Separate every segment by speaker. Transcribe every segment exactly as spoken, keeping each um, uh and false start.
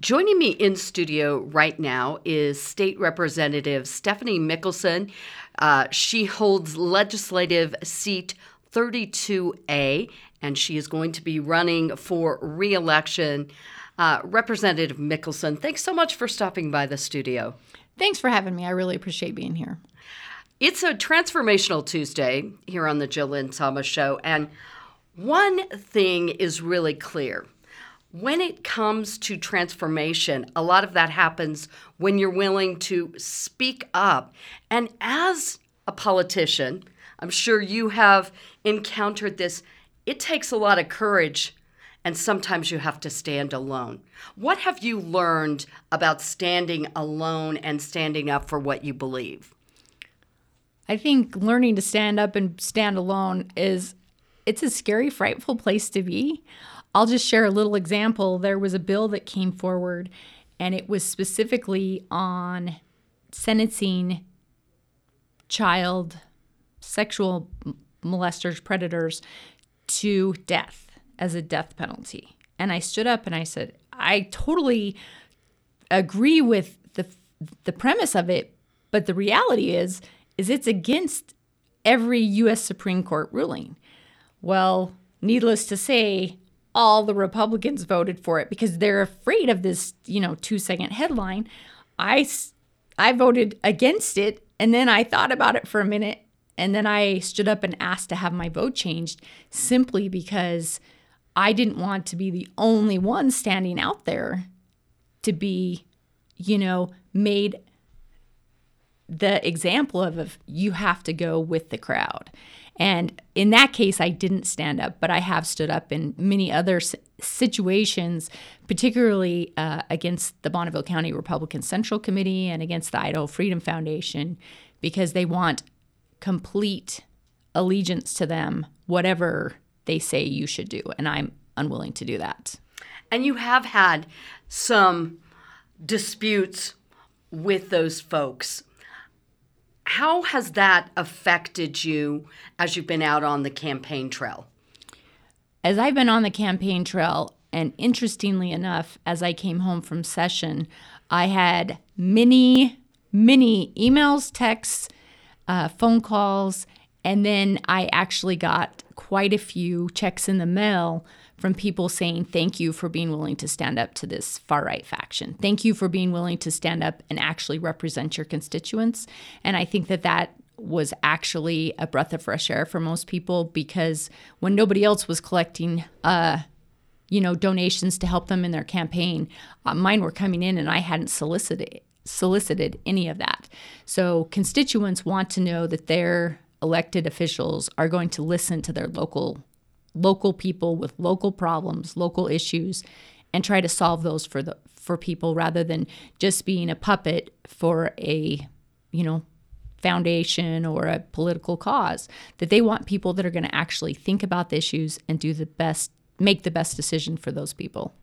Speaker 1: Joining me in studio right now is State Representative Stephanie Mickelson. Uh, she holds legislative seat thirty-two A, and she is going to be running for re-election. Uh, Representative Mickelson, thanks so much for stopping by the studio.
Speaker 2: Thanks for having me. I really appreciate being here.
Speaker 1: It's a transformational Tuesday here on the Jill Lynn Thomas Show, and one thing is really clear. When it comes to transformation, a lot of that happens when you're willing to speak up. And as a politician, I'm sure you have encountered this. It takes a lot of courage, and sometimes you have to stand alone. What have you learned about standing alone and standing up for what you believe?
Speaker 2: I think learning to stand up and stand alone is, it's a scary, frightful place to be. I'll just share a little example. There was a bill that came forward, and it was specifically on sentencing child sexual molesters, predators, to death as a death penalty. And I stood up and I said, I totally agree with the the premise of it, but the reality is, is it's against every U S Supreme Court ruling. Well, needless to say, all the Republicans voted for it because they're afraid of this, you know, two-second headline. I, I voted against it, and then I thought about it for a minute, and then I stood up and asked to have my vote changed simply because I didn't want to be the only one standing out there to be, you know, made the example of, of you have to go with the crowd. And in that case, I didn't stand up, but I have stood up in many other situations, particularly uh, against the Bonneville County Republican Central Committee and against the Idaho Freedom Foundation, because they want complete allegiance to them, whatever they say you should do. And I'm unwilling to do that.
Speaker 1: And you have had some disputes with those folks. How has that affected you as you've been out on the campaign trail?
Speaker 2: As I've been on the campaign trail, and interestingly enough, as I came home from session, I had many, many emails, texts, uh, phone calls, and then I actually got quite a few checks in the mail from people saying, thank you for being willing to stand up to this far-right faction. Thank you for being willing to stand up and actually represent your constituents. And I think that that was actually a breath of fresh air for most people, because when nobody else was collecting uh, you know, donations to help them in their campaign, uh, mine were coming in and I hadn't solicited solicited any of that. So constituents want to know that their elected officials are going to listen to their local local people with local problems, local issues, and try to solve those for the for people rather than just being a puppet for a, you know, foundation or a political cause. That they want people that are going to actually think about the issues and do the best, make the best decision for those people.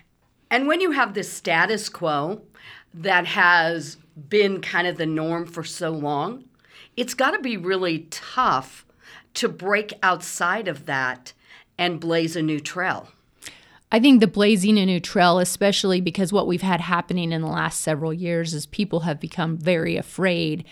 Speaker 1: And when you have this status quo that has been kind of the norm for so long, it's got to be really tough to break outside of that and blaze a new trail.
Speaker 2: I think the blazing a new trail, especially because what we've had happening in the last several years is people have become very afraid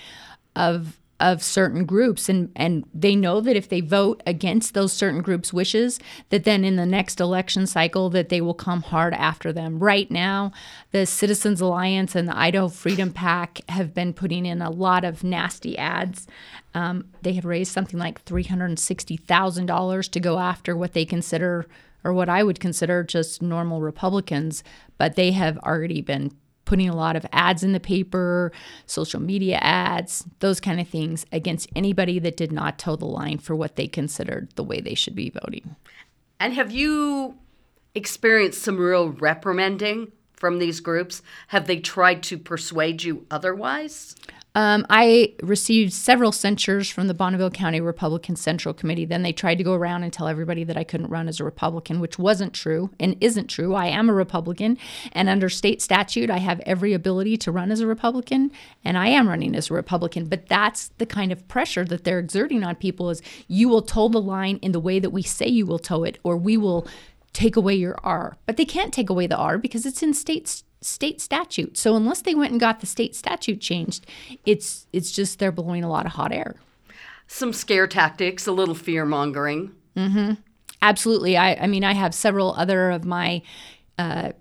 Speaker 2: of of certain groups, and, and they know that if they vote against those certain groups' wishes, that then in the next election cycle that they will come hard after them. Right now, the Citizens Alliance and the Idaho Freedom PAC have been putting in a lot of nasty ads. Um, they had raised something like three hundred sixty thousand dollars to go after what they consider, or what I would consider, just normal Republicans, but they have already been putting a lot of ads in the paper, social media ads, those kind of things against anybody that did not toe the line for what they considered the way they should be voting.
Speaker 1: And have you experienced some real reprimanding from these groups? Have they tried to persuade you otherwise?
Speaker 2: Um, I received several censures from the Bonneville County Republican Central Committee. Then they tried to go around and tell everybody that I couldn't run as a Republican, which wasn't true and isn't true. I am a Republican, and under state statute, I have every ability to run as a Republican, and I am running as a Republican. But that's the kind of pressure that they're exerting on people, is you will toe the line in the way that we say you will toe it, or we will take away your R. But they can't take away the R because it's in state state statute. So unless they went and got the state statute changed, it's it's just they're blowing a lot of hot air.
Speaker 1: Some scare tactics, a little fear mongering.
Speaker 2: Mm-hmm. Absolutely. I, I mean, I have several other of my uh,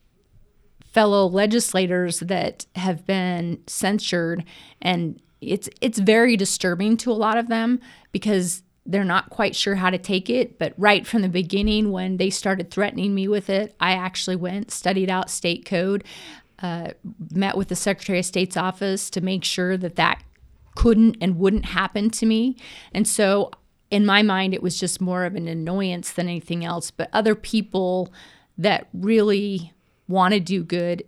Speaker 2: fellow legislators that have been censured, and it's it's very disturbing to a lot of them because they're not quite sure how to take it. But right from the beginning, when they started threatening me with it, I actually went, studied out state code, uh, met with the Secretary of State's office to make sure that that couldn't and wouldn't happen to me. And so in my mind, it was just more of an annoyance than anything else. But other people that really want to do good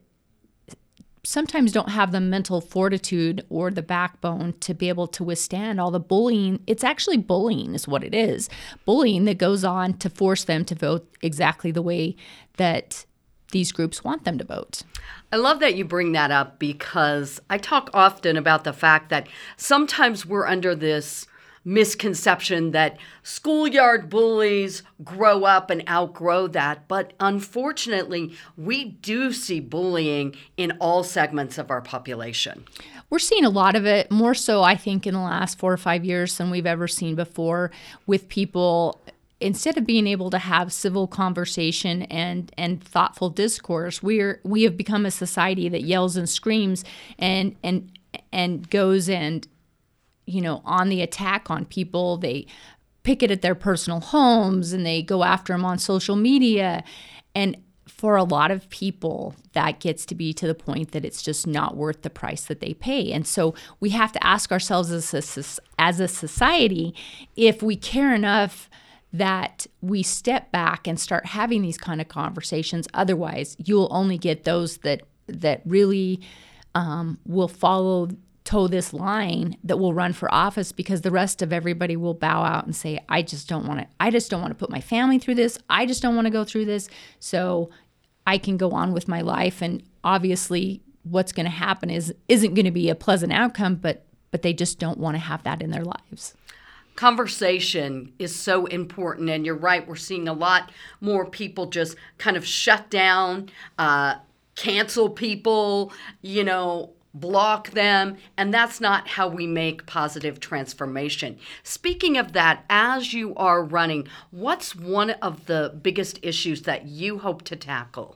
Speaker 2: sometimes don't have the mental fortitude or the backbone to be able to withstand all the bullying. It's actually bullying is what it is. Bullying that goes on to force them to vote exactly the way that these groups want them to vote.
Speaker 1: I love that you bring that up because I talk often about the fact that sometimes we're under this misconception that schoolyard bullies grow up and outgrow that. But unfortunately, we do see bullying in all segments of our population.
Speaker 2: We're seeing a lot of it, more so, I think, in the last four or five years than we've ever seen before, with people, instead of being able to have civil conversation and, and thoughtful discourse, we're we have become a society that yells and screams and and and goes and you know, on the attack on people. They picket at their personal homes and they go after them on social media. And for a lot of people, that gets to be to the point that it's just not worth the price that they pay. And so we have to ask ourselves as a, as a society, if we care enough that we step back and start having these kind of conversations. Otherwise, you'll only get those that, that really um, will follow toe this line, that will run for office, because the rest of everybody will bow out and say, I just don't want to, I just don't want to put my family through this. I just don't want to go through this. So I can go on with my life. And obviously what's going to happen is, isn't going to be a pleasant outcome, but, but they just don't want to have that in their lives.
Speaker 1: Conversation is so important. And you're right. We're seeing a lot more people just kind of shut down, uh, cancel people, you know, block them, and that's not how we make positive transformation. Speaking of that, as you are running, what's one of the biggest issues that you hope to tackle?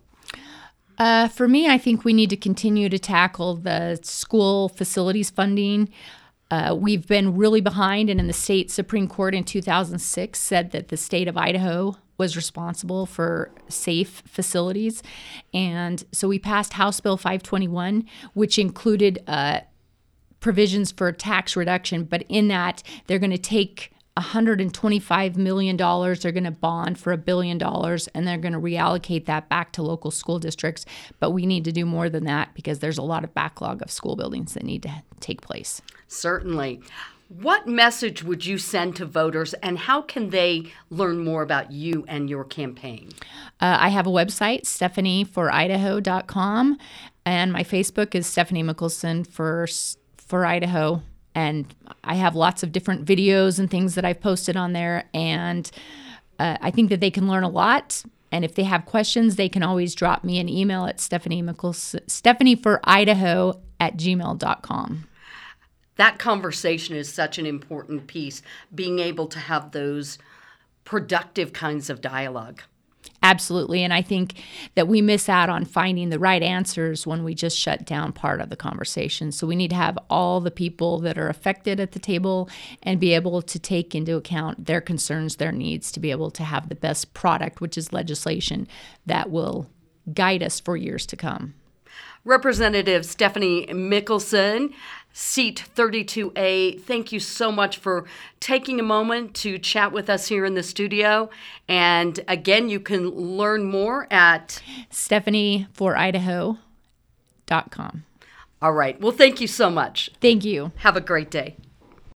Speaker 2: Uh, for me, I think we need to continue to tackle the school facilities funding. Uh, we've been really behind, and in the state Supreme Court in two thousand six said that the state of Idaho was responsible for safe facilities. And so we passed House Bill five twenty-one, which included uh, provisions for tax reduction. But in that, they're going to take one hundred twenty-five million dollars, they're going to bond for a billion dollars, and they're going to reallocate that back to local school districts. But we need to do more than that because there's a lot of backlog of school buildings that need to take place.
Speaker 1: Certainly. What message would you send to voters, and how can they learn more about you and your campaign?
Speaker 2: Uh, I have a website, stephanie for idaho dot com, and my Facebook is Stephanie Mickelson for, for Idaho. And I have lots of different videos and things that I've posted on there, and uh, I think that they can learn a lot. And if they have questions, they can always drop me an email at Stephanie Mickelson, stephanie for idaho at gmail dot com.
Speaker 1: That conversation is such an important piece, being able to have those productive kinds of dialogue.
Speaker 2: Absolutely. And I think that we miss out on finding the right answers when we just shut down part of the conversation. So we need to have all the people that are affected at the table and be able to take into account their concerns, their needs, to be able to have the best product, which is legislation that will guide us for years to come.
Speaker 1: Representative Stephanie Mickelson, Seat thirty-two A, thank you so much for taking a moment to chat with us here in the studio. And again, you can learn more at
Speaker 2: stephanie for idaho dot com.
Speaker 1: All right. Well, thank you so much.
Speaker 2: Thank you.
Speaker 1: Have a great day.